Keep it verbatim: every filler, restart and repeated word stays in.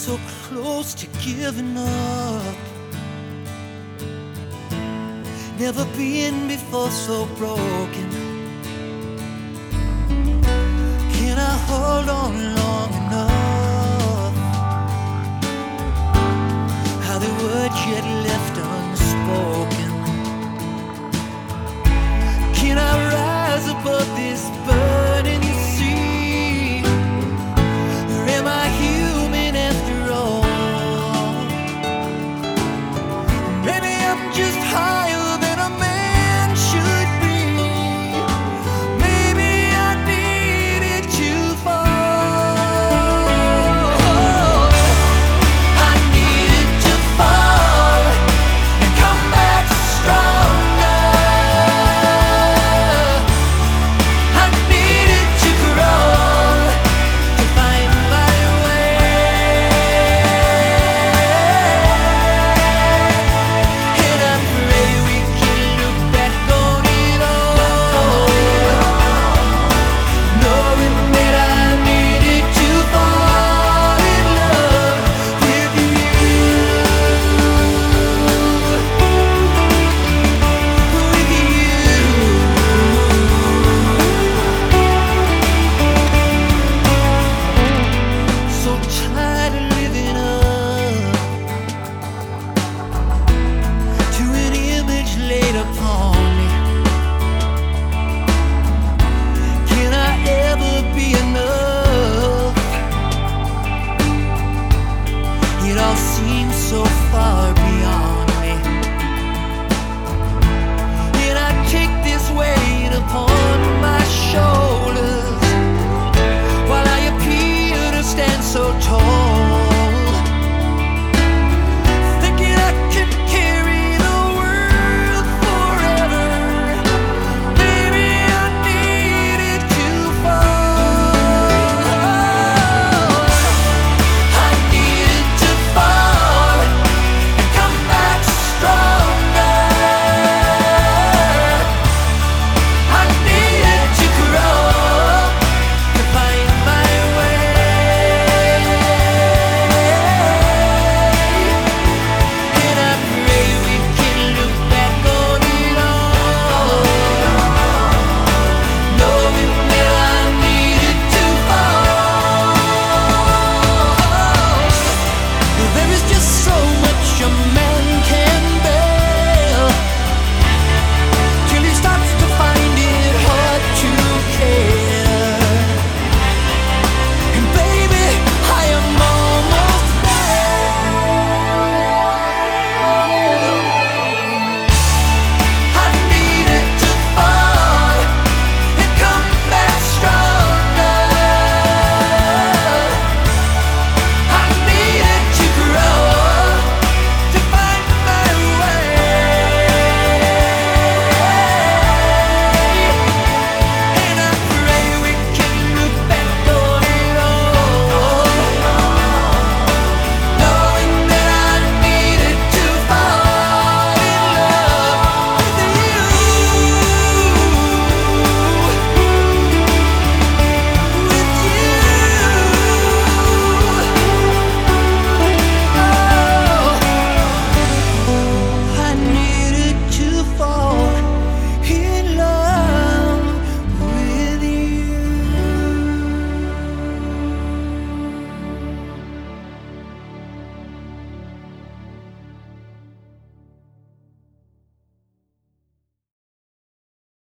so close to giving up. Never been before so broken. Can I hold on long enough? How the words yet left unspoken. Can I rise above this burden you see? Or am I human after all? Maybe I'm just higher than a man should be. Maybe I needed to fall. I needed to fall and come back stronger. I needed to grow to find my way. And I pray we can look back on it all, knowing that I needed to fall in love with you, with you. So tired of living up to an image laid upon me. Can I ever be enough? It all seems so far beyond me, and I take this weight upon my shoulders while I appear to stand so tall.